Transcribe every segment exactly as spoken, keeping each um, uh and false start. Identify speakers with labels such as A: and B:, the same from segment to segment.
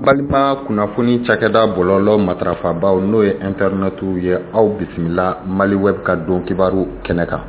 A: balima kunnafoni cakɛda bɔlɔlɔ matarafabaw n'o ye internetu ye aw bisimila Mali Web ka don kibaru kɛnɛ kan.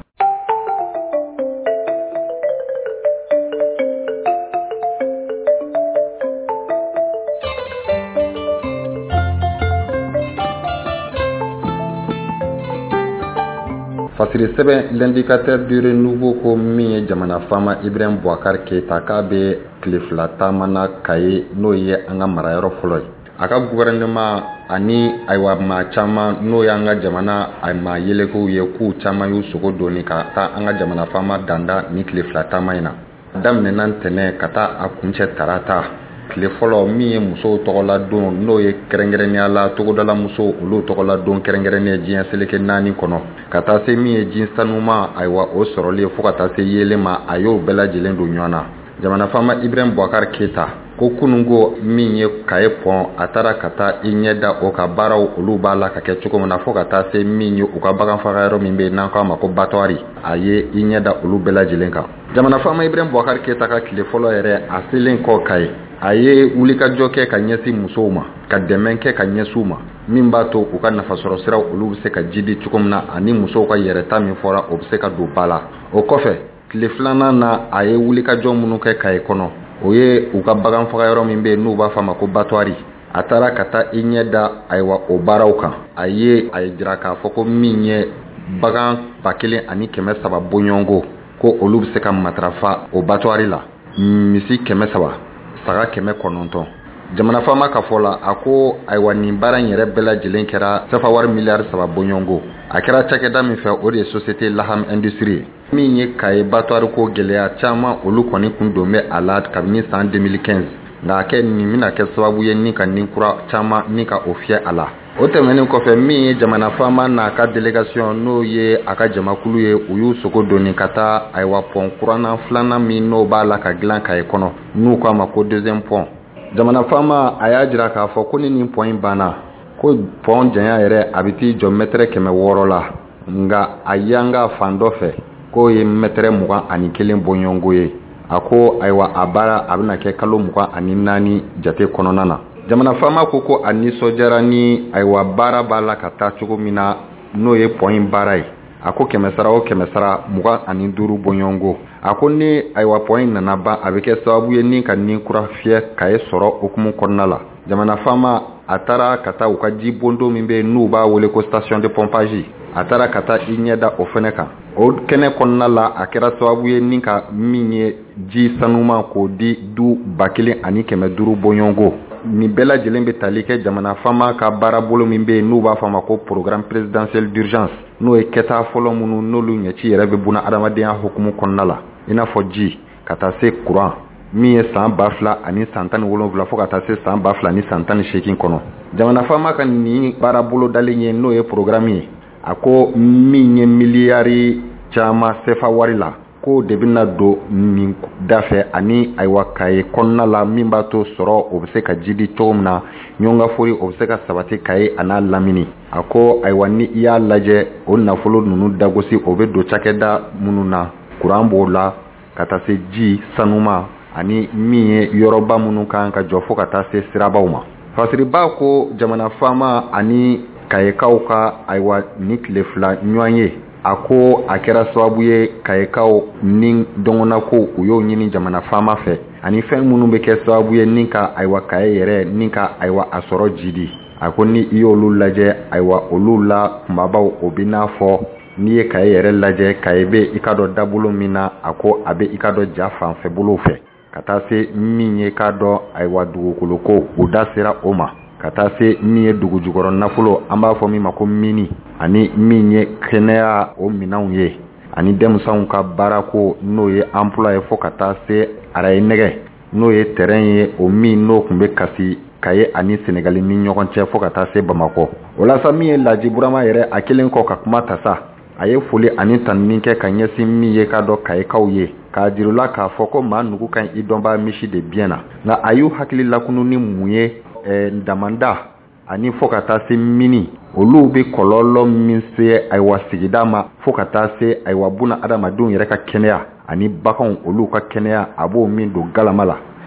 A: Fasiri sɛbɛn l'indicateur du renouveau ko min ye jamana fama Ibrahim Boubacar Keita k'a bɛ tile fila taamana Kaye n'o ye an ka marayɔrɔ fɔlɔ ye. A ka gouvernement ani ayiwa maa caman n'o y'an ka jamana a maa yelekow ye k'u caman y'u sogo doni ka taa an ka jamana fama danda ni tile fila taama in na. Daminɛna ntɛnɛn ka taa a kuncɛ tarata tile fɔlɔ min ye musow tɔgɔla don n'o ye kɛrɛnkɛrɛnnenya la togodala musow olu tɔgɔla don kɛrɛnkɛrɛnnen diɲɛ seleke naani kɔnɔ ka taa se min ye ji sanuma ayiwa o sɔrɔlen fo ka taa se yelen ma a y'o bɛɛ lajɛlen don ɲɔgɔn na. Jamana fama Ibrahim Boubacar Keita ko kunungo min ye Kaye pɔn a taara ka taa i ɲɛ da o ka baaraw olu b'a la ka kɛ cogo min na fo ka taa se min ye u ka bagan faga yɔrɔ min bɛ n'an k'a ma ko batwari a ye i ɲɛ da olu bɛɛ lajɛlen kan. Jamana fama Ibrahim Boubacar Keita ka tile fɔlɔ yɛrɛ a selen kɔ Kaye a ye wulikajɔ kɛ ka ɲɛsin musow ma ka dɛmɛ kɛ ka ɲɛsin u ma min b'a to u ka nafasɔrɔ siraw olu bɛ se ka jidi cogo min na ani musow ka yɛrɛta min fɔra o bɛ se ka don ba la. O kɔfɛ tile filanan na a ye wulikajɔ minnu kɛ Kaye kɔnɔ o ye u ka bagan faga yɔrɔ min bɛ yen n'u b'a fɔ a ma ko batwari a taara ka taa i ɲɛ da ayiwa o baaraw kan a ye a ye jira k'a fɔ ko min ye bagan ba kelen ani kɛmɛ saba bɔɲɔgɔnko ko olu bɛ se ka matarafa o batwari la misi kɛmɛ saba saga kɛmɛ kɔnɔntɔn. Jamana fama ka fɔ la a ko ayiwa nin baara in yɛrɛ bɛɛ lajɛlen kɛra sefa wari miliyari saba bɔɲɔgɔnko a kɛra cakɛda min fɛ o de ye société Laham Industrie min ye Kaye batwari ko gɛlɛya caman olu kɔni kun don bɛ a la kabini san deux mille quinze nka a kɛ nin bɛna kɛ sababu ye ni ka nin kura caman ni ka o fiyɛ a la. O tɛmɛnen kɔfɛ min ye jamana fama n'a ka délégation n'o ye a ka jamakulu ye u y'u sogo doni ka taa ayiwa pɔn kuranna filanan min n'o b'a la ka dilan Kaye kɔnɔ n'u k'a ma ko deuxième pɔn. Jamana fama a y'a jira k'a fɔ ko ni nin pɔn in banna ko pɔn janya yɛrɛ a bɛ t'i jɔ mètre kɛmɛ wɔɔrɔ la nka a yanga fan dɔ fɛ k'o ye mètre mugan ani kelen bɔɲɔgɔnko ye a ko ayiwa a baara a bɛna kɛ kalo mugan ani naani jate kɔnɔna na. Jamana fama ko ko a nisɔndiyara ni ayiwa baara b'a la ka taa cogo min na n'o ye pɔn in baara ye a ko kɛmɛ sara o kɛmɛ sara mugan ani duuru bɔɲɔgɔnko a ko ni ayiwa pɔn in nana ban a bɛ kɛ sababu ye ni ka nin kura fiyɛ Kaye sɔrɔ hukumu kɔnɔna la. Jamana fama a taara ka taa u ka ji bondo min bɛ n'u b'a wele ko station de pompage a taara ka taa i ɲɛ da o fɛnɛ kan o kɛnɛ kɔnɔna la a kɛra sababu ye ni ka min ye ji sanuma k'o di du ba kelen ani kɛmɛ duuru bɔɲɔgɔnko. Nin bɛɛ lajɛlen bɛ tali kɛ jamana fama ka baara bolo min bɛ yen n'u b'a fɔ a ma ko programme présidentiel d'urgence n'o ye kɛta fɔlɔ minnu n'olu ɲɛci yɛrɛ bɛ buna adamadenya hukumu kɔnɔna la i n'a fɔ ji ka taa se courant min ye san ba fila ani san tan ni wolonwula fo ka taa se san ba fila ni san tan ni seegin kɔnɔ. Jamana fama ka nin baara bolo dalen ye n'o ye programme ye a ko min ye miliyari caman sefa wari la ko de bɛna don nin da fɛ ani ayiwa Kaye kɔnɔna la min b'a to sɔrɔ o bɛ se ka jidi cogo min na ɲɔngafori o bɛ se ka sabati Kaye a n'a lamini a ko ayiwa ni i y'a lajɛ o nafolo ninnu dagosi o bɛ don cakɛda minnu na courant b'o la ka taa se ji sanuma ani min ye yɔrɔba minnu kan ka jɔ fo ka taa se sirabaw ma. Fasiriba ko jamana fama ani Kayekaw ka ayiwa ni tile fila ɲɔgɔn ye a ko a kɛra sababu ye Kayekaw ni dɔngɔnako u y'o ɲini jamana fama fɛ ani fɛn minnu bɛ kɛ sababu ye ni ka ayiwa Kaye yɛrɛ ni ka ayiwa a sɔrɔ jidi a ko ni i y'olu lajɛ ayiwa olu la kumabaw o bɛ n'a fɔ n'i ye Kaye yɛrɛ lajɛ Kaye bɛ i ka dɔ dabolo min na a ko a bɛ i ka dɔ ja fanfɛ bolo fɛ ka taa se min ye k'a dɔn ayiwa dugukolo ko u da sera o ma ka taa se min ye dugu jukɔrɔ nafolo an b'a fɔ min ma ko mini ani min ye kɛnɛya o minɛnw ye ani denmisɛnw ka baarako n'o ye emploi ye fo ka taa se araye nɛgɛ n'o ye terrain ye o min n'o tun bɛ kasi Kaye ani Senegali ni ɲɔgɔn cɛ fo ka taa se Bamakɔ. O la sa min ye Laji Burama yɛrɛ a kelen kɔ ka kuma ta sa a ye foli ani tanni kɛ ka ɲɛsin min ye k'a dɔn Kayekaw ye k'a jirula k'a fɔ ko maa nugu kan i dɔnbaa misi de biɲɛ na nka a y'u hakili lakunu ni mun ye damanda ani fo ka taa se mini olu bɛ kɔlɔlɔ min se ayiwa sigida ma fo ka taa se ayiwa buna adamadenw yɛrɛ ka kɛnɛya ani baganw olu ka kɛnɛya a b'o min don galama la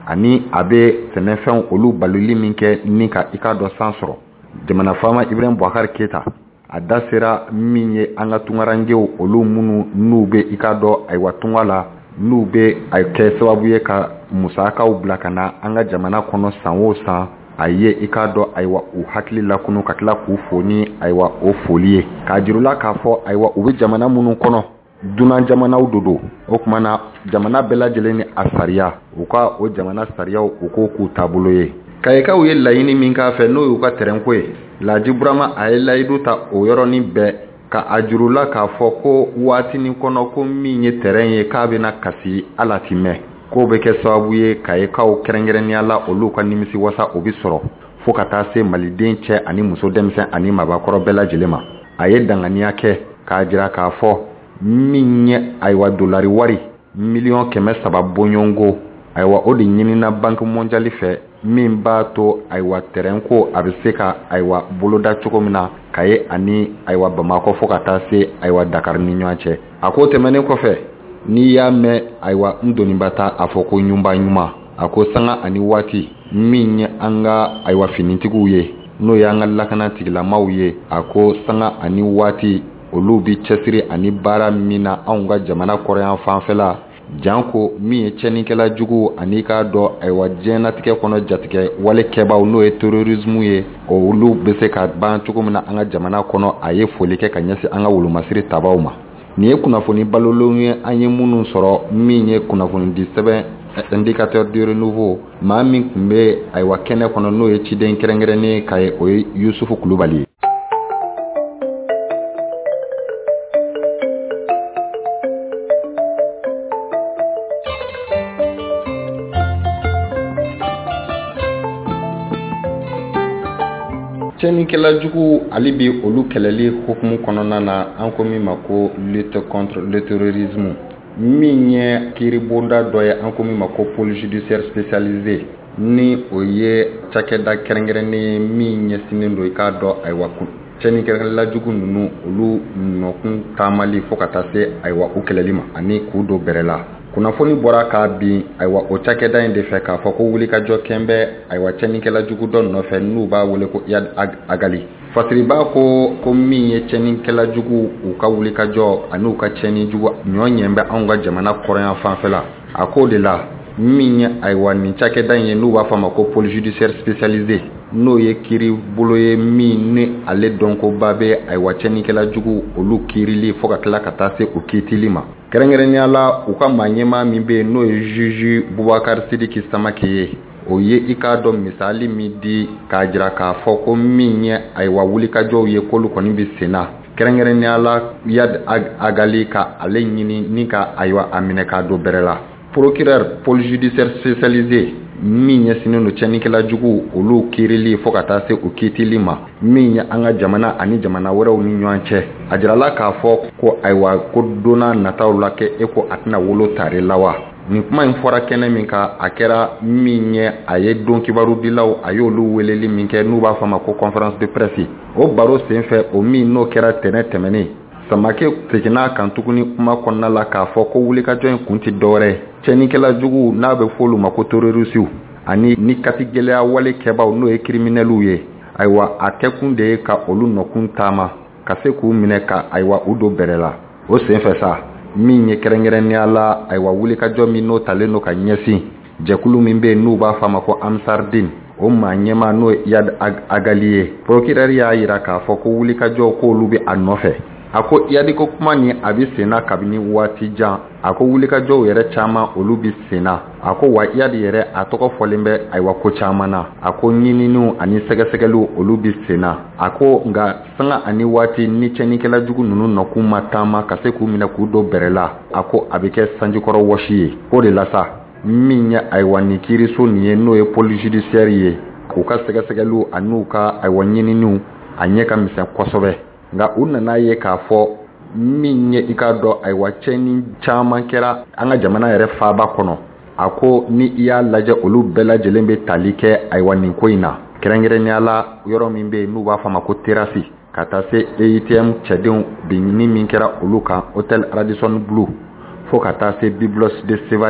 A: ani a bɛ sɛnɛfɛnw olu baloli min kɛ ni ka i ka dɔ san sɔrɔ. Jamana faama Ibrahim Boubacar Keita a da sera min ye an ka tungarankew olu minnu n'u bɛ i ka dɔ ayiwa tunga la n'u bɛ a kɛ sababu ye ka musakaw bila ka na an ka jamana kɔnɔ san o san a ye i ka dɔ ayiwa u hakili lakunu ka tila k'u fo ni ayiwa o foli ye k'a jirula k'a fɔ ayiwa u bɛ jamana minnu kɔnɔ dunan jamanaw do do o tuma na jamana bɛɛ lajɛlen ni a sariya u ka o jamana sariyaw u k'o k'u taabolo ye. Kayikaw ye laɲini min k'a fɛ n'o y'u ka terrain ko ye Laji Burama a ye layidu ta o yɔrɔnin bɛɛ ka a jurula k'a fɔ ko waatinin kɔnɔ ko min ye terrain ye k'a bɛna kasi ala ti mɛn k'o bɛ kɛ sababu ye Kayikaw kɛrɛnkɛrɛnnenya la olu ka nimisi wasa o bi sɔrɔ fo ka taa se maliden cɛ ani muso denmisɛn ani mabakɔrɔ bɛɛ lajɛlen ma. A ye danganiya kɛ k'a jira k'a fɔ min ye ayiwa dolari wari miliyɔn kɛmɛ saba bɔɲɔngo ayiwa o de ɲinina banque mondiale fɛ min b'a to ayiwa terrain ko a bɛ se ka ayiwa boloda cogo min na ka ye ani ayiwa Bamakɔ fo ka taa se ayiwa Dakar ni ɲɔgɔn cɛ. A ko tɛmɛnen kɔfɛ n'i y'a mɛn ayiwa n doniba ta a fɔ ko ɲuman ɲuman a ko sanga ani waati min ye an ka ayiwa finitigiw ye n'o y'an ka lakana tigilamaw ye a ko sanga ani waati olu bi cɛsiri ani baara min na anw ka jamana kɔrɔyan fanfɛla janko min ye cɛnikɛla jugu ani k'a dɔ ayiwa diɲɛnatigɛ kɔnɔ jatigɛ wale kɛbaw n'o ye terrorisme ye olu bɛ se ka ban cogo min na an ka jamana kɔnɔ a ye foli kɛ ka ɲɛsin an ka wolomasiri tabaw ma. Nin ye kunnafoni balolenw ye an ye minnu sɔrɔ min ye kunnafoni di sɛbɛn indicateur du renouveau maa min tun bɛ ayiwa kɛnɛ kɔnɔ n'o ye ciden kɛrɛnkɛrɛnnen ka ye o ye Yusufu Kulubali ye. Cɛnikɛla jugu ale bi olu kɛlɛli hukumu kɔnɔna na an ko min ma ko lutte contre le terrorisme min ye kiiribonda dɔ ye an ko min ma ko police judiciaire spécialisée ni o ye cakɛda kɛrɛnkɛrɛnnen ye min ɲɛsinnen don i k'a dɔn ayiwa cɛnikɛla jugu ninnu olu nɔkun taamali fo ka taa se ayiwa u kɛlɛli ma ani k'u don bɛrɛ la. Kunnafoni bɔra k'a bin ayiwa o cakɛda in de fɛ k'a fɔ ko wulikajɔ kɛn bɛ ayiwa cɛnikɛla jugu dɔ nɔfɛ n'u b'a wele ko Yad Agali. Fasiri b'a ko ko min ye cɛnikɛla jugu u ka wulikajɔ ani u ka cɛni jugu ɲɔ ɲɛ bɛ anw ka jamana kɔrɔyan fanfɛla a ko de la min ye ayiwa nin cakɛda in ye n'u b'a fɔ a ma ko police judiciaire spécialisée n'o ye kiiri bolo ye min ni ale dɔnkoba bɛ ayiwa cɛnikɛla jugu olu kiirili fo ka tila ka taa se o kiitili ma. Kɛrɛnkɛrɛnnenya la u ka maa ɲɛmaa min bɛ yen n'o ye juge Boubacar Sidiki Samake ye o ye i k'a dɔn misali min di k'a jira k'a fɔ ko min ye ayiwa wulikajɔw ye k'olu kɔni bɛ sen na kɛrɛnkɛrɛnnenya la Yad Agali ka ale ɲini ni ka ayiwa a minɛ k'a don bɛrɛ la. Procureur police judiciaire spécialisé min ɲɛsinnen don cɛnikɛla jugu olu kiirili fo ka taa se o kiitili ma min ye an ka jamana ani jamana wɛrɛw ni ɲɔgɔn cɛ a jirala k'a fɔ ko ayiwa ko donna nataw la kɛ e ko a tɛna wolo tare la wa. Nin kuma in fɔra kɛnɛ min ka a kɛra min ye a ye don kibarudilaw a y'olu weleli min kɛ n'u b'a fɔ a ma ko conférence de presse o baro senfɛ o min n'o kɛra tɛnɛ tɛmɛnen Samake seginna kan tuguni kuma kɔnɔna la k'a fɔ ko wulikajɔ in kun ti dɔwɛrɛ cɛnikɛla jugu n'a bɛ fɔ olu ma ko terrorisiw ani ni kati gɛlɛya wale kɛbaw n'o ye criminels ye ayiwa a kɛkun de ye ka olu nɔkun taama ka se k'u minɛ ka ayiwa u don bɛrɛ la o senfɛ sa min ye kɛrɛnkɛrɛnnenya la ayiwa wulikajɔ min n'o talen don ka ɲɛsin jɛkulu min bɛ yen n'u b'a fɔ a ma ko Ansardine o maa ɲɛmaa n'o ye Yad Agali ye procureur y'a jira k'a fɔ ko wulikajɔ k'olu bɛ a nɔfɛ. A ko Yadi ko kuma ni a bɛ senna kabini waati jan a ko wulikajɔw yɛrɛ caman olu bɛ senna a ko wa Yadi yɛrɛ a tɔgɔ fɔlen bɛ ayiwa ko caman na a ko ɲininiw ani sɛgɛsɛgɛliw olu bɛ senna a ko nka sanga ani waati ni cɛnikɛla jugu ninnu nɔkun ma taama ka se k'u minɛ k'u don bɛrɛ la a ko a bɛ kɛ sanjikɔrɔ wɔsi ye o de la sa min ye ayiwa nin kiiriso nin ye n'o ye police judiciaire ye u ka sɛgɛsɛgɛliw ani u ka ayiwa ɲininiw a ɲɛ ka misɛn kosɛbɛ. Nga u nana ye k'a fɔ min ye i k'a dɔn ayiwa cɛni caman kɛra an ka jamana yɛrɛ faaba kɔnɔ a ko ni i y'a lajɛ olu bɛɛ lajɛlen bɛ tali kɛ ayiwa nin ko in na kɛrɛnkɛrɛnnenya la yɔrɔ min bɛ yen n'u b'a fɔ a ma ko terasi ka taa se E I T M cɛdenw binni min kɛra olu kan hôtel Radisson Blu fo ka taa se Biblos de Sevare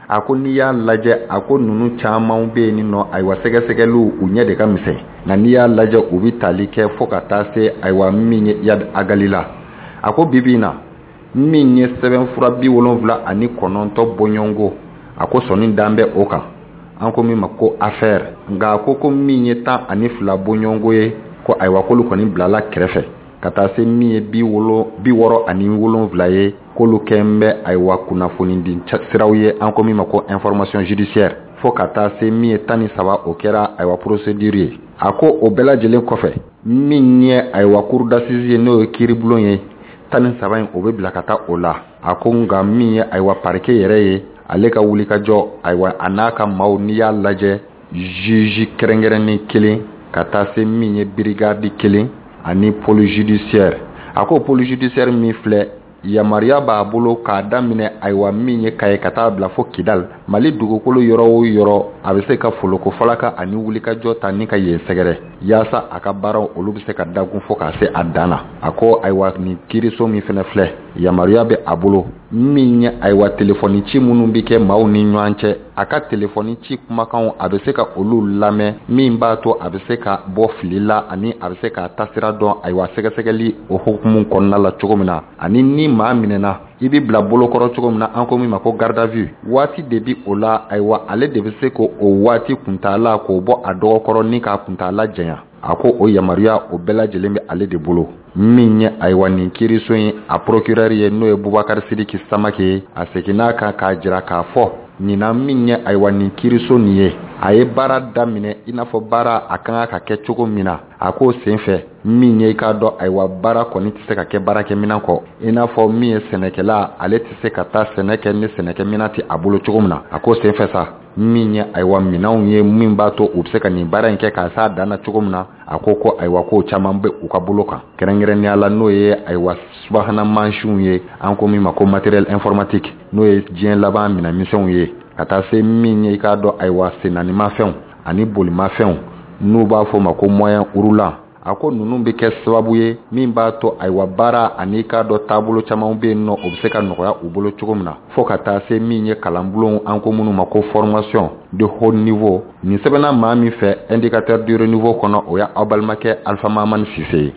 A: a ko n'i y'a lajɛ a ko nunu caman bɛ yen nɔ ayiwa sɛgɛsɛgɛliw u ɲɛ de ka misɛn nka n'i y'a lajɛ u bɛ tali kɛ fo ka taa se ayiwa min ye Yad Agali la a ko bibi in na min ye sɛbɛnfura bi wolonwula ani kɔnɔntɔn bɔɲɔgɔnko a ko sɔnni dan bɛ o kan an ko min ma ko affaire nka a ko ko min ye tan ani fila bɔɲɔgɔnko ye ko ayiwa k'olu kɔni bilala kɛrɛfɛ ka taa se min ye bi wolo bi wɔɔrɔ ani wolonwula ye k'olu kɛn bɛ ayiwa kunnafoni di siraw ye an ko min ma ko information judiciaire fo ka taa se min ye tan ni saba o kɛra ayiwa procédure ye a ko o bɛɛ lajɛlen kɔfɛ min ye ayiwa cour d'assises ye n'o ye kiiribulon ye tan ni saba in o bɛ bila ka taa o la a ko nka min ye ayiwa parquet yɛrɛ ye ale ka wulikajɔ ayiwa a n'a ka maaw n'i y'a lajɛ juge kɛrɛnkɛrɛnnen kelen ka taa se min ye brigade kelen ani police judiciaire a ko police judiciaire min filɛ yamaruya b'a bolo k'a daminɛ ayiwa min ye Kaye ka taa bila fo Kidal Mali dugukolo yɔrɔ o yɔrɔ a bɛ se ka foloko falaka ani wulikajɔ ta ni ka yen sɛgɛrɛ yaasa a ka baaraw olu bɛ se ka dagun fo k'a se a dan na a ko ayiwa nin kiiriso min fɛnɛ filɛ yamaruya bɛ a bolo min ye ayiwa telefɔni ci minnu bɛ kɛ maaw ni ɲɔgɔn cɛ a ka telefɔni ci kumakanw a bɛ se ka olu lamɛn min b'a to a bɛ se ka bɔ fili la ani a bɛ se ka tasira dɔn ayiwa sɛgɛsɛgɛli o hukumu kɔnɔna la cogo min na ani ni maa minɛna i bɛ bila bolokɔrɔ cogo min na an ko min ma ko garde à vue waati de bi o la ayiwa ale de bɛ se ko o waati kuntala k'o bɔ a dɔgɔkɔrɔ ni k'a kuntala janya a ko o yamaruya o bɛɛ lajɛlen bɛ ale de bolo min ye ayiwa nin kiiriso in a procureur ye n'o ye Bubakari Sidiki Samake ye a seginna kan k'a jira k'a fɔ ɲinan min ye ayiwa nin kiiriso nin ye a ye baara daminɛ i n'a fɔ baara a kan ka kɛ cogo min na a k'o senfɛ min ye i k'a dɔn ayiwa baara kɔni tɛ se ka kɛ baarakɛminɛn kɔ i n'a fɔ min ye sɛnɛkɛla ale tɛ se ka taa sɛnɛ kɛ ni sɛnɛkɛminɛn tɛ a bolo cogo min na a k'o senfɛ sa min ye ayiwa minɛnw ye min b'a to u bɛ se ka nin baara in kɛ k'a s'a dan na cogo min na a ko ko ayiwa k'o caman bɛ u ka bolo kan kɛrɛnkɛrɛnnenya la n'o ye ayiwa subahana mansinw ye an ko min ma ko matériel informatique n'o ye diɲɛ laban minɛnmisɛnw ye ka taa se min ye i k'a dɔn ayiwa sennaanimafɛnw ani bolimafɛnw n'u b'a fɔ ma ko moyen roulant a ko ninnu bɛ kɛ sababu ye min b'a to ayiwa baara ani k'a dɔn taabolo caman bɛ yen nɔ o bɛ se ka nɔgɔya u bolo cogo min na fo ka taa se min ye kalanbulon an ko minnu ma ko formation de haut niveau nin sɛbɛnna maa min fɛ indicateur du renouveau kɔnɔ o y'a balimakɛ Alpha Mamani Sise ye.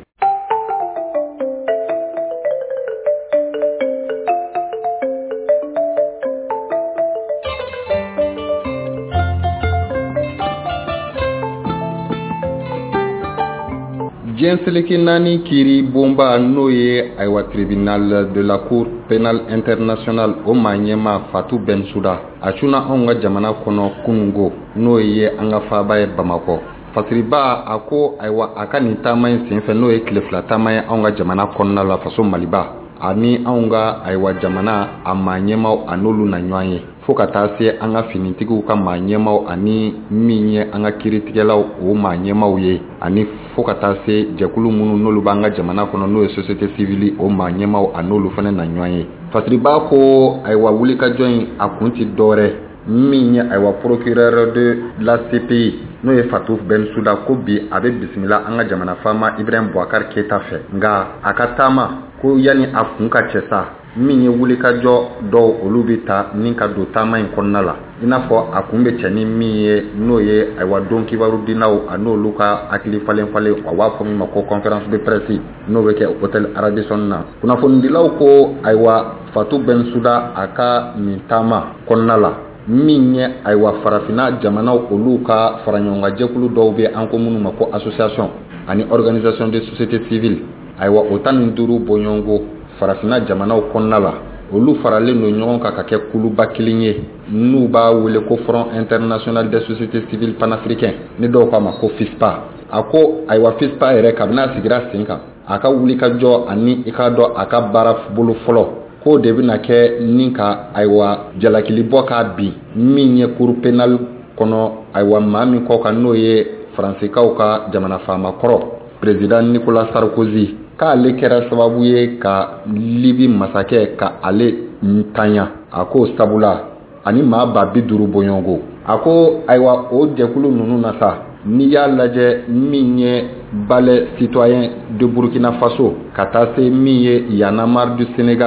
A: Diɲɛ seleke naani kiiri bonba n'o ye ayiwa tribunal de la cour pénale internationale o maa ɲɛma Fatou Bensouda a cunna anw ka jamana kɔnɔ kunungo n'o ye an ka faaba ye Bamakɔ fasiriba a ko ayiwa a ka nin taama in senfɛ n'o ye tile fila taama ye anw ka jamana kɔnɔna la faso Maliba ani anw ka ayiwa jamana a maa ɲɛmaw a n'olu na ɲɔgɔn ye fo ka taa se an ka finitigiw ka maa ɲɛmaw ani min ye an ka kiiritigɛlaw o maa ɲɛmaw ye ani fo ka taa se jɛkulu minnu n'olu b'an ka jamana kɔnɔ n'o ye société civile o maa ɲɛmaw a n'olu fana na ɲɔgɔn ye fasiriba ko ayiwa wulikajɔ in a kun ti dɔwɛrɛ min ye ayiwa procureur de la C P I n'o ye Fatou Bensouda ko bi a bɛ bisimila an ka jamana faama Ibrahim Boubacar Keita fɛ nka a ka taama ko yanni a kun ka cɛ sa min ye wulikajɔ dɔw olu bɛ ta ni ka don taama in kɔnɔna la i n'a fɔ a kun bɛ cɛ ni min ye n'o ye ayiwa don kibaru dinaw a n'olu ka hakili falen falen a b'a fɔ min ma ko conférence de presse n'o bɛ kɛ hôtel Radisson na kunnafonidilaw ko ayiwa Fatou Bensouda a ka nin taama kɔnɔna la min ye ayiwa farafinna jamanaw olu ka faraɲɔgɔnkan jɛkulu dɔw bɛ an ko minnu ma ko association ani organisation de société civile ayiwa o tan ni duuru bɔɲɔgɔnko farafinna jamanaw kɔnɔna la olu faralen don ɲɔgɔn kan ka kɛ kuluba kelen ye n'u b'a wele ko Front International des Sociétés Civiles Panafricains ni dɔw k'a ma ko FISPA a ko ayiwa FISPA yɛrɛ kabini a sigira sen kan a ka wulikajɔ ani i k'a dɔn a ka baara bolo fɔlɔ k'o de bɛna kɛ ni ka ayiwa jalakili bɔ k'a bin min ye cour pénale kɔnɔ ayiwa maa min kɔ kan n'o ye faransikaw ka jamana faama kɔrɔ président Nicolas Sarkozy k'ale kɛra sababu ye ka Libi masakɛ ka ale ntanya a ko sabula ani maa ba bi duuru bɔɲɔgɔnko a ko ayiwa o jɛkulu ninnu na sa n'i y'a lajɛ min ye balai citoyen de Burkina Faso ka taa se min ye Y'en a marre du Sénégal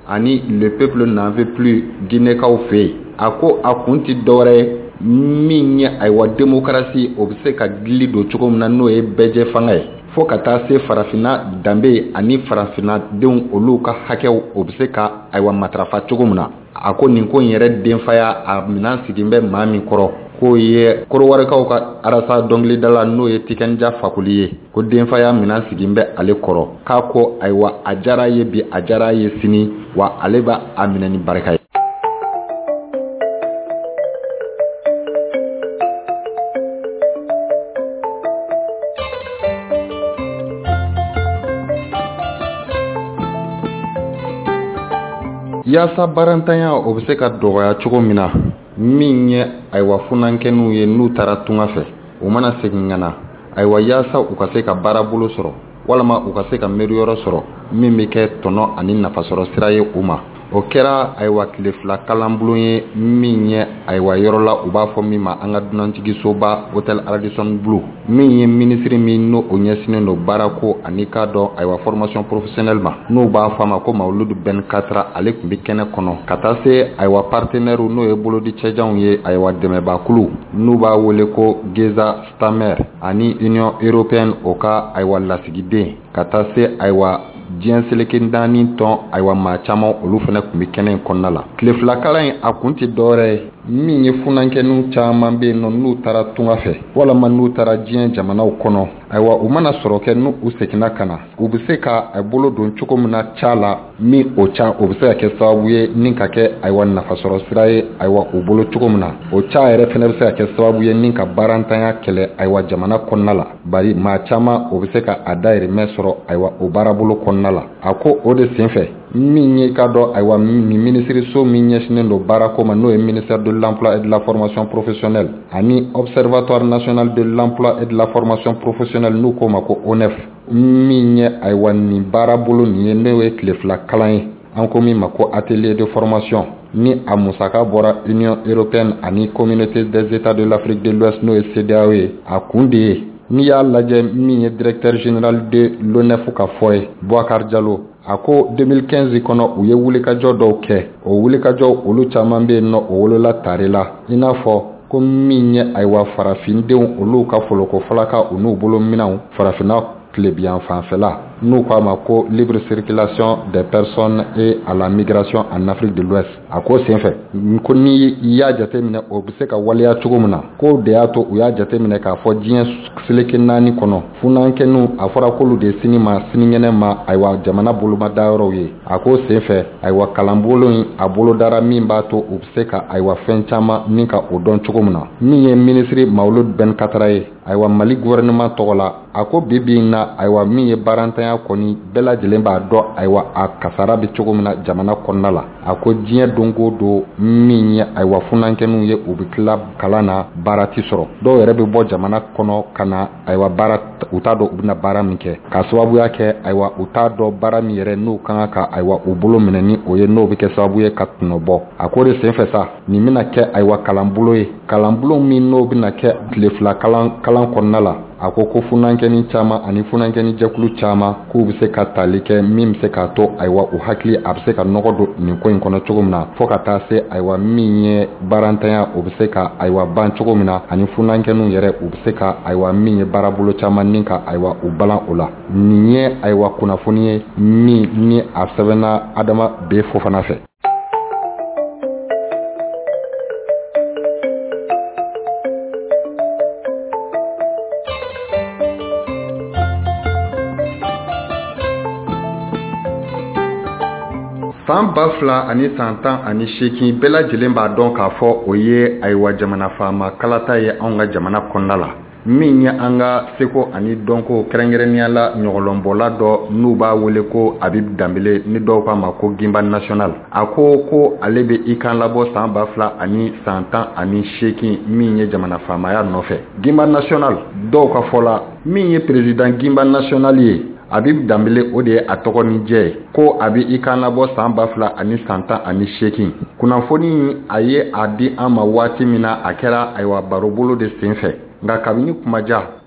A: ani le peuple n'en veut plus Guinée-kaw fɛ a ko a kun ti dɔwɛrɛ min ye ayiwa démocratie o bɛ se ka gili don cogo min na n'o ye bɛɛjɛ fanga ye fo ka taa se farafina danbe ani farafina denw olu ka hakɛw o bɛ se ka ayiwa matarafa cogo min na a ko nin ko in yɛrɛ denfaya a minan sigin bɛ maa min kɔrɔ k'o ye Korowarekaw ka arasa dɔnkilidala n'o ye Tikenja Fakoli ye ko denfaya minan sigin bɛ ale kɔrɔ k'a ko ayiwa a diyara ye bi a diyara ye sini wa ale b'a a minɛ ni barika ye. Yaasa barantanya o bɛ se ka dɔgɔya cogo min na min ye ayiwa funankɛninw ye n'u taara tunga fɛ u mana segin ka na ayiwa yaasa u ka se ka baarabolo sɔrɔ walima u ka se ka miiriyɔrɔ sɔrɔ min bɛ kɛ tɔnɔ ani nafasɔrɔ sira ye u ma o kɛra ayiwa tile fila kalanbulon ye min ye ayiwa yɔrɔ la u b'a fɔ min ma an ka dunanjigisoba Hôtel Radisson Blu min ye minisiri min n'o o ɲɛsinnen don baarako ani k'a dɔn ayiwa formation professionnelle ma n'u b'a fɔ a ma ko Mawuludu Ben Katra ale tun bɛ kɛnɛ kɔnɔ ka taa se ayiwa partenaire n'o ye bolodi cɛjanw ye ayiwa dɛmɛbakulu n'u b'a wele ko Geza Stamer ani Union Européenne o ka ayiwa lasigiden ka taa se ayiwa diɲɛ seleke naani tɔn ayiwa maa caman olu fana tun bɛ kɛnɛ in kɔnɔna la tile fila kalan in a kun tɛ dɔwɛrɛ ye min ye funankɛninw caman bɛ yen nɔ n'u taara tunga fɛ walima n'u taara diɲɛ jamanaw kɔnɔ ayiwa u mana sɔrɔ kɛ n'u u seginna ka na u bɛ se ka a bolo don cogo min na ca la min o ca o bɛ se ka kɛ sababu ye ni ka kɛ ayiwa nafasɔrɔ sira ye ayiwa u bolo cogo min na o ca yɛrɛ fana bɛ se ka kɛ sababu ye ni ka baarantanya kɛlɛ ayiwa jamana kɔnɔna la bari maa caman o bɛ se ka a dayirimɛ sɔrɔ ayiwa o baarabolo kɔnɔna la a ko o de sen fɛ min ye ka dɔn ayiwa nin minisiriso min ɲɛsinnen don baarako ma n'o ye ministère de l'emploi et de la formation professionnelle ani observatoire national de l'emploi et de la formation professionnelle n'u k'o ma ko O N E F min ye ayiwa nin baarabolo nin ye n'o ye tile fila kalan ye an ko min ma ko atelier de formation ni a musaka bɔra Union Européenne ani communauté des états de l'Afrique de l'Ouest n'o ye C D A O ye a kun de ye n'i y'a lajɛ min ye directeur général de l'O N E F ka fɔ ye Boubacar Diallo a ko deux mille quinze kɔnɔ u ye wulikajɔ dɔw kɛ o wulikajɔ olu caman bɛ yen nɔ o wolola tare la i n'a fɔ ko min ye ayiwa farafindenw olu ka foloko falaka u n'u bolo minɛnw farafinna tilebiyan fanfɛla n'u k'a ma ko libre circulation des personnes et à la migration en Afrique de l'Ouest a ko senfɛ ko ni y'a jateminɛ o bɛ se ka waleya cogo min na ko de y'a to u y'a jateminɛ k'a fɔ diɲɛ seleke naani kɔnɔ funankɛninw a fɔra k'olu de sini ma sinikɛnɛ ma ayiwa jamana bolomadayɔrɔw ye a ko senfɛ ayiwa kalanbolo in a bolodara min b'a to u bɛ se ka ayiwa fɛn caman ni ka o dɔn cogo min na min ye minisiri Mawuludu Ben Katra ye ayiwa Mali gouvernement tɔgɔ la a ko bi bi in na ayiwa min ye baarantanya kɔni bɛɛ lajɛlen b'a dɔn ayiwa a kasara bɛ cogo min na jamana kɔnɔna la a ko diɲɛ don o don min ye ayiwa funankɛninw ye u bɛ tila kalan na baara ti sɔrɔ dɔw yɛrɛ bɛ bɔ jamana kɔnɔ ka na ayiwa baara u t'a dɔn u bɛna baara min kɛ k'a sababuya kɛ ayiwa u t'a dɔn baara min yɛrɛ n'u kan ka ayiwa u bolo minɛ ni o ye n'o bɛ kɛ sababu ye ka tɔnɔ a ko de senfɛ sa nin bɛna kɛ ayiwa kalanbolo ye kalanbolo min n'o bɛna kɛ tile fila kalan kalan kɔnɔna la a ko ko funankɛni caman ani funankɛni jɛkulu caman k'u bɛ se ka tali kɛ min bɛ se k'a to ayiwa u hakili a bɛ se ka nɔgɔ don nin ko in kɔnɔ cogo min na fo ka taa se ayiwa min ye baarantanya o bɛ se ka ayiwa ban cogo min na ani funankɛninw yɛrɛ u bɛ se ka ayiwa min ye baarabolo caman ni ka ayiwa u balan o la nin ye ayiwa kunnafoni ye min ni a sɛbɛnna Adama B. Fofana fɛ. san ba fila ani san tan ani seegin bɛɛ lajɛlen b'a dɔn k'a fɔ o ye ayiwa jamana faama kalata ye anw ka jamana kɔnɔna la min ye an ka seko ani dɔnko kɛrɛnkɛrɛnnenya la ɲɔgɔlɔnbɔla dɔ n'u b'a wele ko Habib Dambele ni dɔw k'a ma ko Gimba National a ko ko ale bɛ i kan labɔ san ba fila ani san tan ani seegin min ye jamana faamaya nɔfɛ Gimba National dɔw ka fɔ la min ye président Gimba National ye Habib Dambele o de ye a tɔgɔ ni jɛ ko a bɛ i kan labɔ san ba fila ani san tan ani seegin kunnafoni a ye a di an ma waati min na a kɛra ayiwa barobolo de senfɛ nka kabini kumaja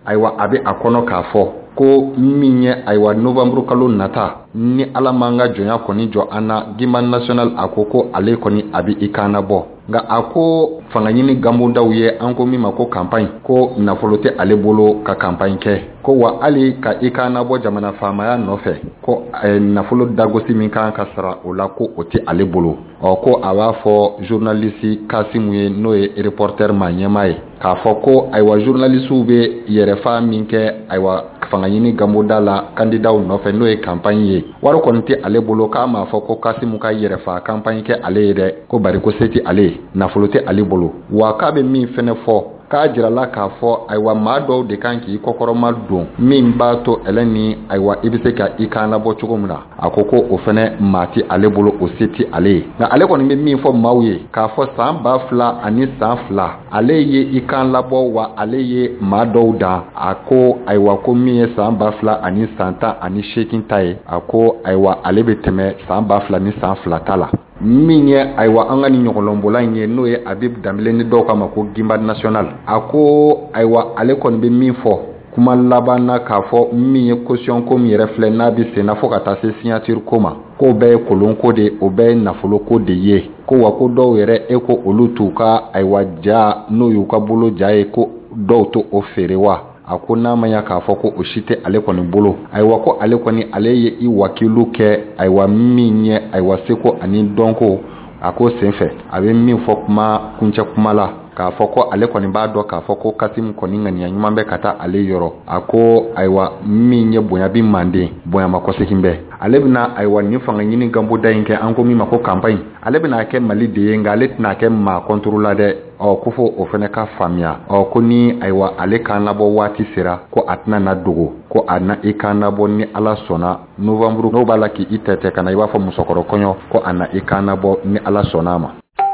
A: aywa abe akono k'a fɔ ko min ye aywa novembre kalo nata ni ala manga jonya kɔni jɔ ana Gimba national ako ko ale kɔni abi ikana bɔ nga ako fanga ɲini gambudaw ye an ko min ma ko campagne ko nafolo tɛ ale bolo ka campagne kɛ ko wa ali ka ikana bɔ jamana faamaya nɔfɛ ko eh, nafolo dagosi min kan ka sara o la ko o tɛ ale bolo ɔ ko a b'a fɔ journaliste Kasimu ye n'o ye reporter ma ɲɛma ye k'a fɔ ko aywa journalistes bɛ yɛrɛfa min kɛ aywa fanga ɲini gambuda la candidat nɔfɛ n'o ye campagne ye wari kɔni tɛ ale bolo k'a m'a fɔ ko Kasimu ka yɛrɛfa campagne kɛ ale ye dɛ ko bari ko se tɛ ale ye nafolo tɛ ale bolo wa k'a bɛ min fɛnɛ fɔ k'a jirala k'a fɔ aywa maa dɔw de kan k'i kɔkɔrɔma don min b'a to ɛlɛ ni aywa i bɛ se ka i kan labɔ cogo min na a ko ko o fɛnɛ maa ti ale bolo o se ti ale ye nka ale kɔni bɛ min fɔ maaw ye k'a fɔ san ba fila ani san fila ale ye i kan labɔ wa ale ye maa dɔw dan a ko aywa ko min ye san ba fila ani san tan ani seegin ta ye a ko aywa ale bɛ tɛmɛ san ba fila ni san fila ta la min ye aywa an ka ni ɲɔgɔnlɔnbɔla in ye n'o ye Habib Dambele ni dɔw kama ko Gimba national a ko aywa ale kɔni bɛ min fɔ kuma laban na k'a fɔ min ye caution ko min yɛrɛ filɛ n'a bɛ senna fo ka taa se signature ko ma k'o bɛɛ ye kolon ko de o bɛɛ ye nafolo ko de ye ko wa ko dɔw yɛrɛ e ko olu t'u ka aywa ja n'o y'u ka bolo ja ye ko dɔw to o feere wa a ko n'a ma ya k'a fɔ ko o si tɛ ale kɔni bolo ayiwa ko ale kɔni ale ye i wakilu kɛ ayiwa min ye ayiwa seko ani dɔnko a ko senfɛ a bɛ min fɔ kuma kuncɛ kuma la k'a fɔ ko ale kɔni b'a dɔn k'a fɔ ko Kasimu kɔni ŋaniya ɲuman bɛ ka taa ale yɔrɔ a ko ayiwa min ye bonya bi manden bonya ma kɔsegin bɛ ale bɛna ayiwa nin fanga ɲini gambuda in kɛ an ko min ma ko campagne ale bɛna kɛ Mali de ye nka ale tɛna kɛ maa contre la dɛ ɔ ko fɔ o fana ka faamuya ɔ ko ni ayiwa ale kan labɔ waati sera ko a tɛna na dogo ko a na i kan labɔ ni ala sɔnna novembre n'o b'a la k'i tɛtɛ ka na i b'a fɔ musokɔrɔ kɔɲɔ ko a na i kan labɔ ni ala sɔnna a ma.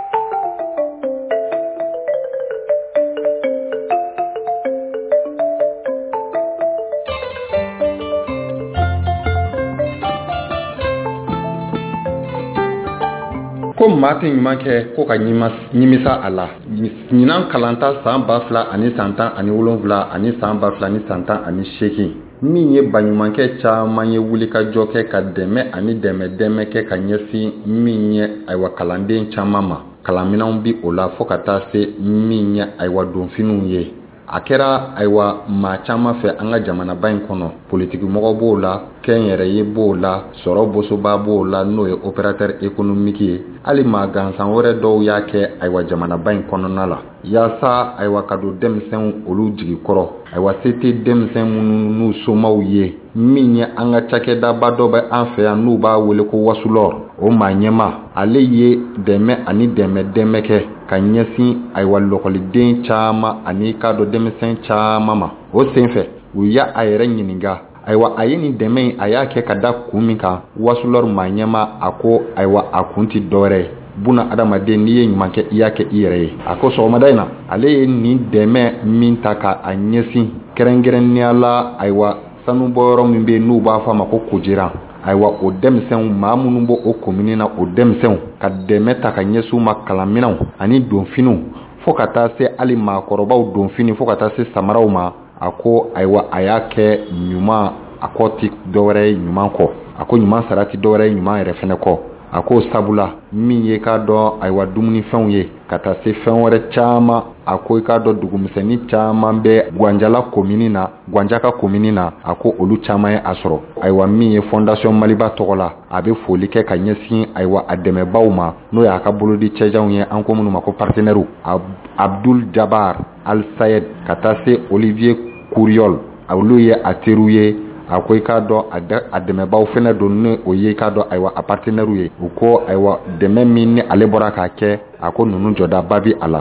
A: ko maa tɛ ɲuman kɛ ko ka ɲimisa a la ɲinan kalanta san ba fila ani san tan ani wolonwula ani san ba fila ni san tan ani seegin min ye baɲumankɛ caman ye wulikajɔ kɛ ka dɛmɛ ani dɛmɛ dɛmɛ kɛ ka ɲɛsin min ye ayiwa kalanden caman ma kalanminɛnw bi o la fo ka taa se min ye ayiwa donfiniw ye a kɛra ayiwa maa caman fɛ an ka jamanaba in kɔnɔ politikimɔgɔ b'o la kɛnyɛrɛye b'o la sɔrɔ bosoba b'o la n'o ye opérateur économique ye hali maa gansan wɛrɛ dɔw y'a kɛ ayiwa jamanaba in kɔnɔna la yaasa ayiwa ka don denmisɛnw olu jigi kɔrɔ ayiwa se tɛ denmisɛn minnu n'u somaw ye min ye an ka cakɛdaba dɔ bɛ an fɛ yan n'u b'a wele ko wasulɔr o maa ɲɛma ale ye dɛmɛ ani dɛmɛ dɛmɛ kɛ ka ɲɛsin ayiwa lɔkɔliden caman ani k'a dɔn denmisɛn caman ma o senfɛ u y'a a yɛrɛ ɲininka ayiwa a ye nin dɛmɛ in a y'a kɛ ka da kun min kan wasulɔr maa ɲɛma a ko ayiwa a kun ti dɔwɛrɛ ye buna adamaden n'i ye ɲuman kɛ i y'a kɛ i yɛrɛ ye a ko sɔgɔmada in na ale ye nin dɛmɛ min ta ka a ɲɛsin kɛrɛnkɛrɛnnenya la ayiwa sanubɔyɔrɔ min bɛ yen n'u b'a fɔ a ma ko kojiran ayiwa o denmisɛnw maa minnu b'o o komini na o denmisɛnw ka dɛmɛ ta ka ɲɛsin u ma kalanminɛnw ani donfiniw fo ka taa se hali maakɔrɔbaw donfini fo ka taa se samaraw ma a ko ayiwa a y'a kɛ ɲuman a kɔ ti dɔwɛrɛ ye ɲuman kɔ a ko ɲuman sara ti dɔwɛrɛ ye ɲuman yɛrɛ fɛnɛ kɔ a ko sabula min ye k'a dɔn ayiwa dumunifɛnw ye ka taa se fɛn wɛrɛ caman a ko i k'a dɔn dugumisɛnnin caman bɛ Gwanjala komini na Gwanjaka komini na a ko olu caman ye a sɔrɔ ayiwa min ye fondation Maliba tɔgɔ la a bɛ foli kɛ ka ɲɛsin ayiwa a dɛmɛbaaw ma n'o y'a ka bolodi cɛjanw ye an ko minnu ma ko partenaires Abdul Jabbar Al Sayed ka taa se Olivier Kouriol olu ye a teriw ye a ko i k'a dɔn a dɛmɛbaaw fɛnɛ don ni o ye i k'a dɔn ayiwa a partenaires ye u ko ayiwa dɛmɛ min ni ale bɔra k'a kɛ a ko ninnu jɔdaba bi a la.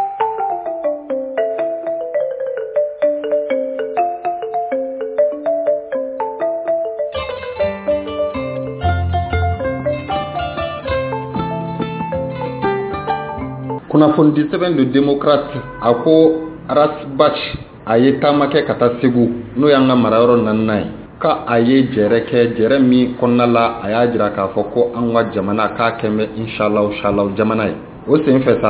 A: kunnafoni sɛbɛn de démocrate a ko Rasbach a ye taama kɛ ka taa Segu n'o y'an ka marayɔrɔ naaninan ye ka a ye jɛrɛ kɛ jɛrɛ min kɔnɔna la a y'a jira k'a fɔ ko an ka jamana k'a kɛ bɛ inshallah inshallah jamana ye o senfɛ sa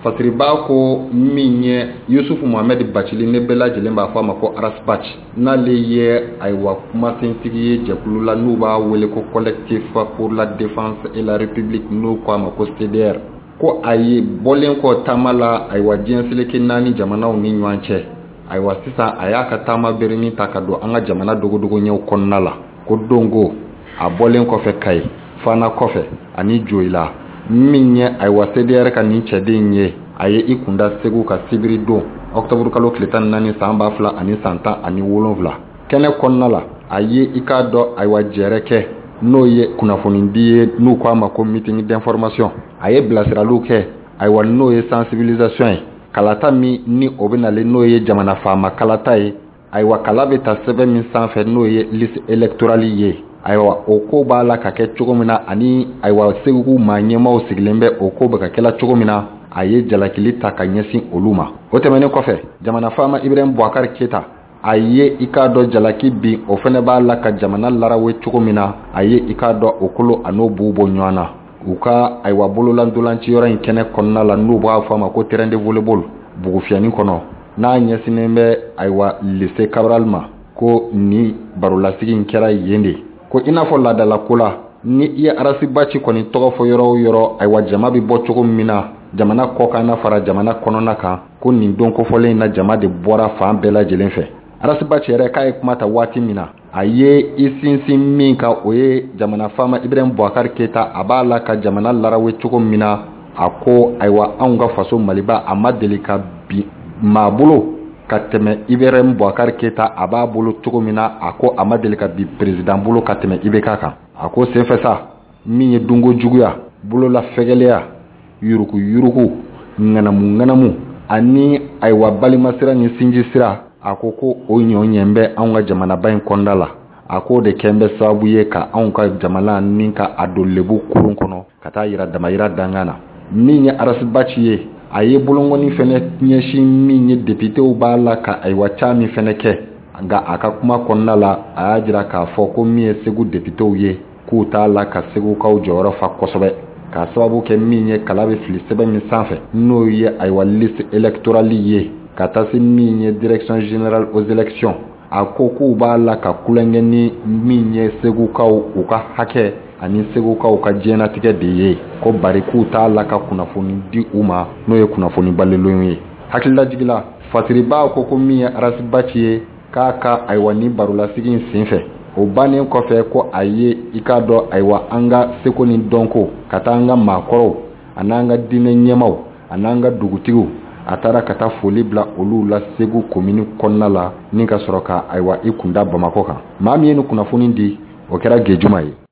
A: fasiriba ko min ye Yusufu Mohamed Bachili ne bɛɛ lajɛlen b'a fɔ a ma ko Arasbach n'ale ye ayiwa kumasentigi ye jɛkulu la n'u b'a wele ko collectif pour la défense et la république n'u ko a ma ko C D R ko a ye bɔlen kɔ taama la ayiwa diɲɛ seleke naani jamanaw ni ɲɔgɔn cɛ ayiwa sisan a y'a ka taama berenin ta ka don an ka jamana dogodogo ɲɛw kɔnɔna la ko dongo a bɔlen kɔfɛ Kayi Fana kɔfɛ ani Joyila min ye ayiwa C D R ka nin cɛden ye a ye i kunda Segu ka sibiri don octobre kalo tile tan ni naani san ba fila ani san tan ani wolonwula kɛnɛ kɔnɔna la a ye i k'a dɔn ayiwa jɛrɛ kɛ n'o ye kunnafonidi ye n'u ko a ma ko meeting d'information a ye bilasiraliw kɛ ayiwa n'o ye sensibilisation ye kalata min ni o bɛ nalen n'o ye jamana faama kalata ye ayiwa kala bɛ ta sɛbɛn min sanfɛ n'o ye liste électorale ye ayiwa o ko b'a la ka kɛ cogo min na ani ayiwa Segu maa ɲɛmaaw sigilen bɛ o ko bɛ ka kɛla cogo min na a ye jalakili ta ka ɲɛsin olu ma o tɛmɛnen kɔfɛ jamana faama Ibrahim Boubacar Keita a ye i k'a dɔn jalaki bin o fana b'a la ka jamana larawe cogo min na a ye i k'a dɔn o kolo a n'o b'u bɔ ɲɔgɔn na u ka ayiwa bololandolanciyɔrɔ in kɛnɛ kɔnɔna la n'u b'a fɔ a ma ko terrain de volleyball Bugufiyani kɔnɔ n'a ɲɛsinnen bɛ ayiwa lycée Cabral ma ko ni barolasigi in kɛra yen de ko i n'a fɔ laadala ko la ni i ye Arasibachi kɔni tɔgɔ fɔ yɔrɔ o yɔrɔ ayiwa jama bɛ bɔ cogo min na jamana kɔkan na fara jamana kɔnɔna kan ko nin don kofɔlen in na jama de bɔra fan bɛɛ lajɛlen fɛ Arasibachi yɛrɛ k'a ye kuma ta waati min na a ye i sinsin min ka o ye jamana faama Ibrahim Boubacar Keita a b'a la ka jamana larawe cogo min na a ko ayiwa anw ka faso Maliba a ma deli ka bi maa bolo ka tɛmɛ Ibrahim Boubacar Keita a b'a bolo cogo min na a ko a ma deli ka bi président bolo ka tɛmɛ I B K kan a ko senfɛ sa min ye dungo juguya bolola fɛgɛlɛya yuruku yuruku ŋanamu ŋanamu ani ayiwa balima sira ni sinji sira a ko ko o ɲɔɲɛ bɛ anw ka jamanaba in kɔnɔna la a ko de kɛn bɛ sababu ye ka anw ka jamana ni ka a don lebu kurun kɔnɔ ka taa yira damayira dangan na min ye Arasibachi ye a ye bolongɔni fɛnɛ ɲɛsin min ye députéw b'a la ka ayiwa ca min fɛnɛ kɛ nka a ka kuma kɔnɔna la a y'a jira k'a fɔ ko min ye Segu députéw ye k'u t'a la ka Segukaw jɔyɔrɔ fa kosɛbɛ k'a sababu kɛ min ye kala bɛ fili sɛbɛn min sanfɛ n'o ye ayiwa liste électorale ye ka taa se min ye direction générale aux élections a ko k'u b'a la ka kulonkɛ ni min ye Segukaw u ka hakɛ ani Segukaw ka diɲɛnatigɛ de ye ko bari k'u t'a la ka kunnafoni di u ma n'o ye kunnafoni balilenw ye hakililajigila fasiriba ko ko min ye Arasibachi ye k'a ka ayiwa ni barolasigi in senfɛ o bannen kɔfɛ ko a ye i k'a dɔn ayiwa an ka seko ni dɔnko ka taa an ka maakɔrɔw a n'an ka diinɛ ɲɛmaw a n'an ka dugutigiw a taara ka taa foli bila olu la Segu komini kɔnɔna la ni ka sɔrɔ ka ayiwa i kunda Bamakɔ kan maa min ye ni kunnafoni di o kɛra Gejuma ye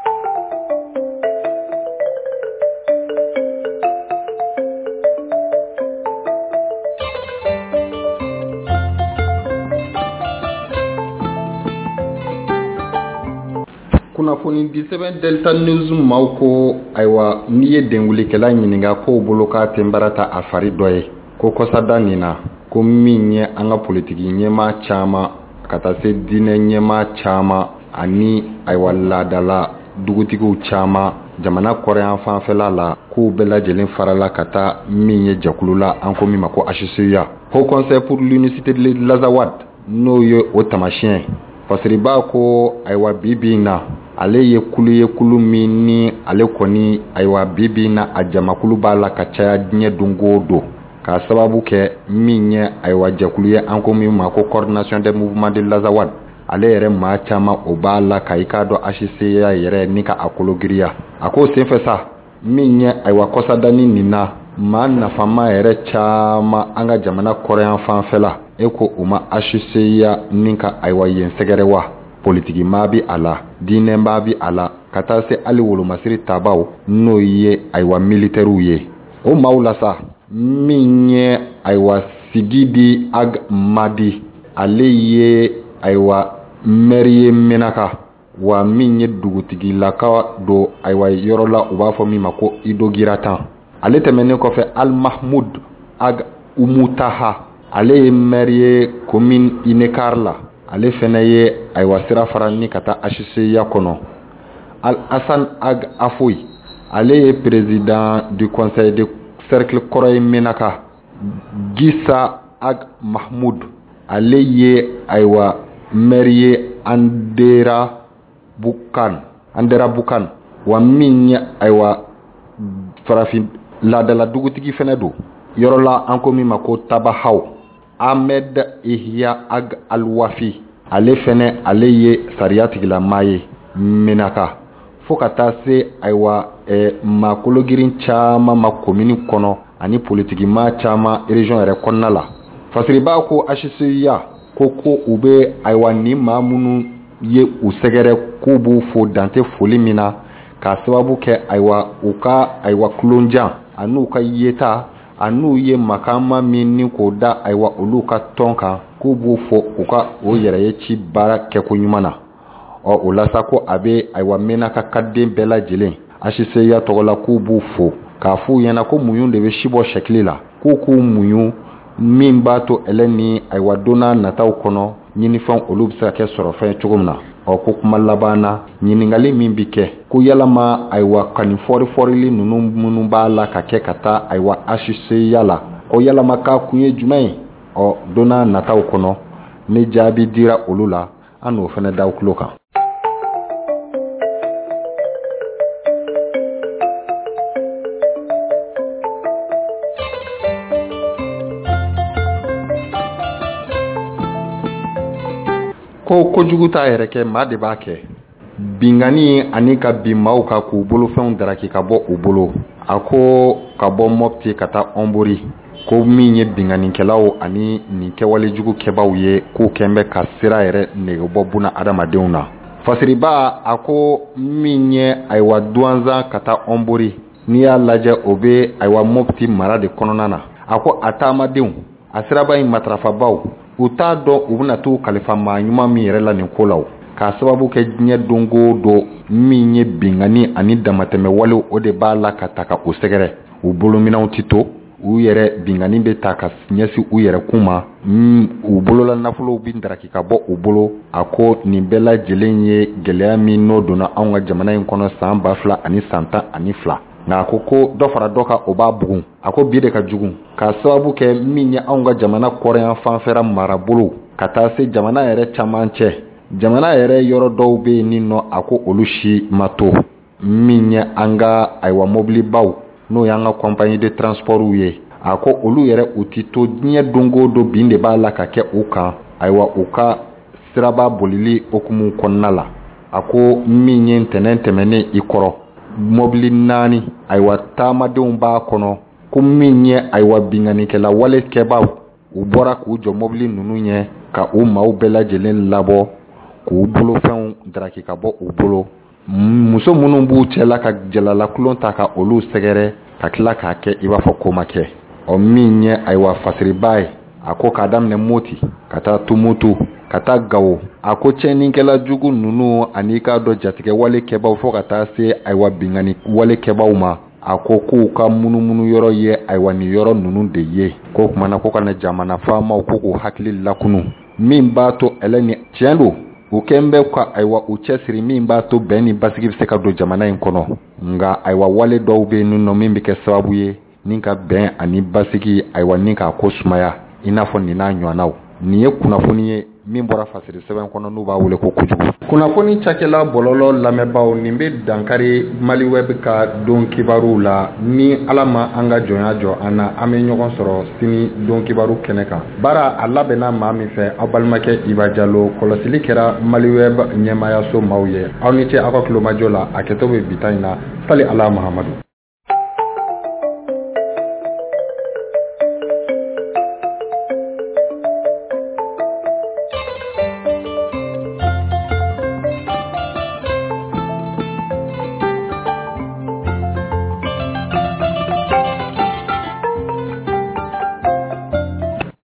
A: kunnafoni di sɛbɛn Delta News maaw ko ayiwa n'i ye dengulikɛla ɲininka k'o bolo k'a tɛ barata a fari dɔ ye ko kɔsada nin na ko min ye an ka politiki ɲɛmaa caman ka taa se diinɛ ɲɛmaa caman ani ayiwa laadala dugutigiw caman jamana kɔrɔyan fanfɛla la k'u bɛɛ lajɛlen farala ka taa min ye jɛkulu la an ko min ma ko H C E A Haut Conseil pour l'Unicité de l'Azawad n'o ye o tamasiyɛn fasiriba ko ayiwa bi bi na ale ye kulu ye kulu min ni ale kɔni ayiwa bi bi na a jamakulu b'a la ka caya diɲɛ dongo don k'a sababu kɛ min ye ayiwa jɛkulu ye an ko min ma ko coordination des mouvements de l'Azawad ale yɛrɛ maa caman o b'a la ka i k'a dɔn H C E A yɛrɛ ni ka a kolo giriya a ko senfɛ sa min ye ayiwa kɔsadani nin na maa nafama yɛrɛ caman an ka jamana kɔrɔyan fanfɛla e ko u ma H C E A ni ka ayiwa yen sɛgɛrɛ wa politiki maa bi a la diinɛ maa bi a la ka taa se hali wolomasiri tabaw n'o ye ayiwa militaires ye o maaw la sa min ye ayiwa Sigidi Ag Madi ale ye ayiwa maire ye Menaka wa min ye dugutigilaka do ayiwa yɔrɔ la u b'a fɔ min ma ko Ido Giratan ale tɛmɛnen kɔfɛ Al Mahmoud Ag Umutaha ale ye maire ye commune Inekar la ale fɛnɛ ye ayiwa sira fara ni ka taa H C E A kɔnɔ Al Hassan Ag Afoui ale ye président du conseil de cercle kɔrɔ ye Menaka Gisa Ag Mahmoud ale ye ayiwa maire ye Andera Bukan Andera Bukan wa min ye ayiwa farafin ladala dugutigi fɛnɛ do yɔrɔ la an ko min ma ko Tabahaw Ahmed Ihya Ag Alwafi ale fɛnɛ ale ye sariya tigilama ye Menaka fo ka taa se ayiwa eh, makologirin caman ma commune kɔnɔ ani politiki ma caman région yɛrɛ kɔnɔna la fasiriba ko H C ya ko ko u bɛ ayiwa ni maa minnu ye u sɛgɛrɛ k'u b'u fo dante foli min na ka sababu kɛ ayiwa u ka ayiwa kulonjan an'u ka yeta an'u ye makama min ni k'o da ayiwa olu ka tɔn kan k'u b'u fo u ka o yɛrɛ ye ci baara kɛko ɲuman na ɔ o la sa ko a bɛ ayiwa Menaka kaden bɛɛ lajɛlen H C ya tɔgɔ la k'u b'u fo k'a f'u ɲɛna ko muɲu de bɛ sibɔ sɛkili la k'u k'u muɲu min b'a to ɛlɛ ni ayiwa donna nataw kɔnɔ ɲinifɛn olu bɛ se ka kɛ sɔrɔfɛn cogo min na ɔ ko kuma laban na ɲininkali min bi kɛ ko yalama ayiwa kani fɔrifɔrili ninnu minnu b'a la ka kɛ ka taa ayiwa H C ya la ko yalama k'a kun ye jumɛn ye ɔ donna nataw kɔnɔ ni jaabi dira olu la an n'o fana da tulo kan. ko kojugu t'a yɛrɛ kɛ maa de b'a kɛ bingani ani ka bin maaw ka k'u bolofɛnw daraki ka bɔ u bolo a ko ka bɔ Mopti ka taa Ɔnbori ko min ye binganikɛlaw ani nin kɛwale jugu kɛbaw ye k'u kɛn bɛ ka sira yɛrɛ negebɔ buna adamadenw na fasiriba a ko min ye ayiwa duwanzan ka taa Ɔnbori n'i y'a lajɛ o bɛ ayiwa Mopti mara de kɔnɔna na a ko a taamadenw a siraba in matarafabaw u t'a dɔn u bɛna t'u kalifa maa ɲuman min yɛrɛ la nin ko la k'a sababu kɛ diɲɛ dongo don min ye bingani ani damatɛmɛ walew o de b'a la ka ta ka o sɛgɛrɛ u bolominɛw ti to u yɛrɛ bingani bɛ ta ka ɲɛsi u yɛrɛ kun ma u bolola nafolow bi daraki ka bɔ u bolo a ko nin bɛɛ lajɛlen ye gɛlɛya min n'o donna anw ka jamana in kɔnɔ san ba fila ani san tan ani fila nka a ko ko dɔ fara dɔ kan o b'a bugun a ko bi de ka jugu k'a sababu kɛ min ye anw ka jamana kɔrɔyan fanfɛla marabolo ka taa se jamana yɛrɛ caman cɛ jamana yɛrɛ yɔrɔ dɔw bɛ yen nin nɔ a ko olu si ma to min ye an ka ayiwa mobilibaw n'o y'an ka compagnie de transportw ye a ko olu yɛrɛ u ti to diɲɛ dongo don bin de b'a la ka kɛ u kan ayiwa u ka siraba bolili okumu kɔnɔna la a ko min ye ntɛnɛn tɛmɛnen i kɔrɔ mobili naani ayiwa taamadenw b'a kɔnɔ ko min ye ayiwa binganikɛla wale kɛbaw u bɔra k'u jɔ mobili ninnu ɲɛ ka u maaw bɛɛ lajɛlen labɔ k'u bolofɛnw daraki ka bɔ u bolo muso minnu b'u cɛla ka jalala kulon ta ka olu sɛgɛrɛ ka tila k'a kɛ i b'a fɔ ko ma kɛ ɔ min ye ayiwa fasiriba ye a ko k'a daminɛ Moti ka taa Tumutu ka taa Gawo a ko cɛnnikɛla jugu ninnu ani k'a dɔ jatigɛ wale kɛbaw fo ka taa se ayiwa bingani wale kɛbaw ma a ko k'u ka munumunu yɔrɔ ye ayiwa nin yɔrɔ ninnu de ye ko kumana ko kana jamana faamaw ko k'u hakili lakunu min b'a to ɛlɛ ni tiɲɛ don u kɛn bɛ ka ayiwa u cɛsiri min b'a to bɛn ni basigi bɛ se ka don jamana in kɔnɔ nka ayiwa wale dɔw bɛ yen nɔ min bɛ kɛ sababu ye ni ka bɛn ani basigi ayiwa ni k'a ko sumaya i n'a fɔ nin n'a ɲɔgɔnnaw nin ye kunnafoni ye min bɔra fasiri sɛbɛn kɔnɔ n'u b'a wele ko kojugu kunnafoni cakɛla bɔlɔlɔ lamɛnbaaw nin bɛ dankari Mali Web ka don kibaruw la ni ala ma an ka jɔnya jɔ an na an bɛ ɲɔgɔn sɔrɔ sini don kibaru kɛnɛ kan baara a labɛnna maa min fɛ aw balimakɛ Iba Jalo kɔlɔsili kɛra Mali Web ɲɛmaayaso maaw ye aw ni ce aw ka kulomajɔ la a kɛtɔ bɛ bi ta in na sali Ala Mahamadu